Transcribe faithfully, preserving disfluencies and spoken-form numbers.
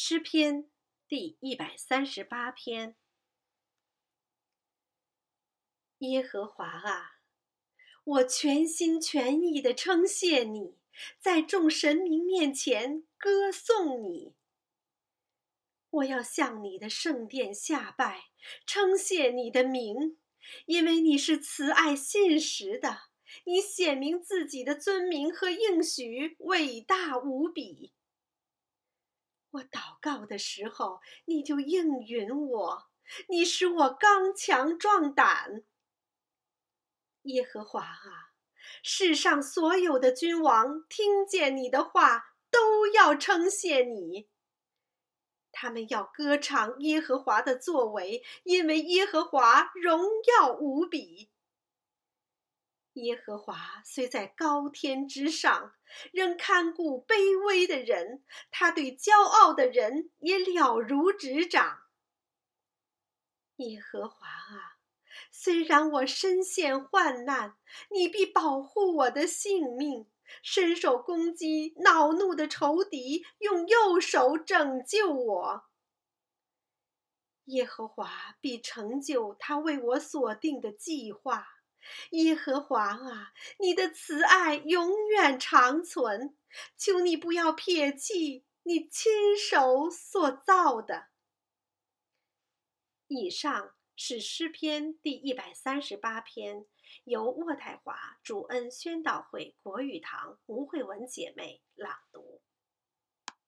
诗篇第一百三十八篇。耶和华啊，我全心全意地称谢你，在众神明面前歌颂你。我要向你的圣殿下拜，称谢你的名，因为你是慈爱信实的，你显明自己的尊名和应许伟大无比。我祷告的时候，你就应允我，你使我刚强壮胆。耶和华啊，世上所有的君王听见你的话，都要称谢你。他们要歌唱耶和华的作为，因为耶和华荣耀无比。耶和华虽在高天之上，仍看顾卑微的人，他对骄傲的人也了如指掌。耶和华啊，虽然我身陷患难，你必保护我的性命，伸手攻击恼怒的仇敌，用右手拯救我。耶和华必成就他为我所定的计划。耶和华啊，你的慈爱永远长存，求你不要撇弃你亲手所造的。以上是诗篇第一百三十八篇，由渥太华主恩宣道会国语堂吴慧文姐妹朗读。